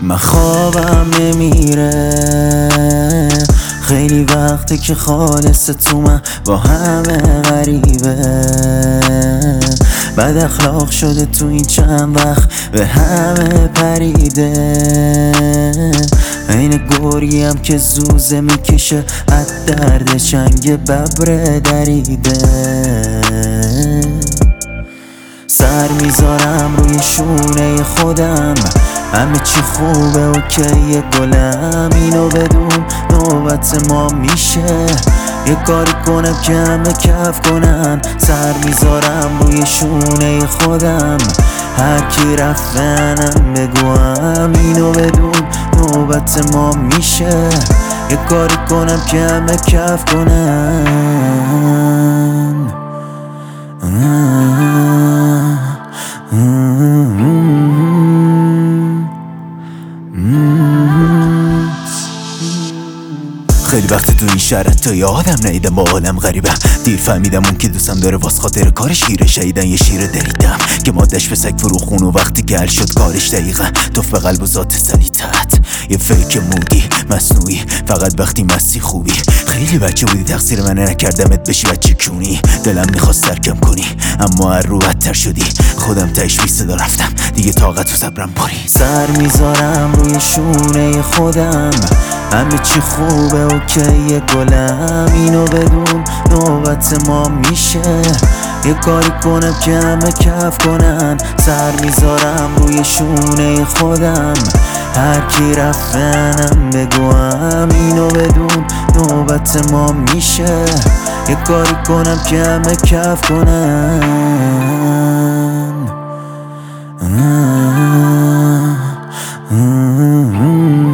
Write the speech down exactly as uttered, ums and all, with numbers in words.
من خوابم نمیره، خیلی وقته که خالصه تو من با همه غریبه. بد اخلاق شده تو این چند وقت به همه پریده. این گوریم که زوزه میکشه از درد چنگ ببر دریده. سر میذارم روی شونه خودم، همه چی خوبه اوکیه گلم. اینو بدون نوبت ما میشه یه کاری کنم که همه کف کنن. سر میذارم روی شونه خودم، هر کی رفتنم بگوام. اینو بدون نوبت ما میشه یه کاری کنم که همه کف کنن. خیلی وقت تو این شهر تا یه آدم ندیدم با عالم غریبم. دیر فهمیدم اون که دوستم داره واس خاطر کارش شیره شیدن. یه شیر دریدم که مادش به سگ فروخون و وقتی که حل شد کارش دقیقا توف به قلب و ذات سلیطت. یه فیک مودی مصنوعی فقط وقتی مستی خوبی. خیلی بچه بودی تقصیر منه نکردمت بشی بچه کونی. دلم میخواست ترکم کنی اما هر رو بدتر شدی. خودم تایش بی صدا رفتم دیگه طاقت و صبرم پاری. سر میذارم روی شونه خودم، همه چی خوبه اوکیه گلم. اینو بدون نوبت ما میشه یه کاری کنم که همه کف کنن. سر میذارم روی شونه خودم، هر کی رفتنم بگوام. اینو بدون نوبت ما میشه یه کاری کنم که همه کف کنن.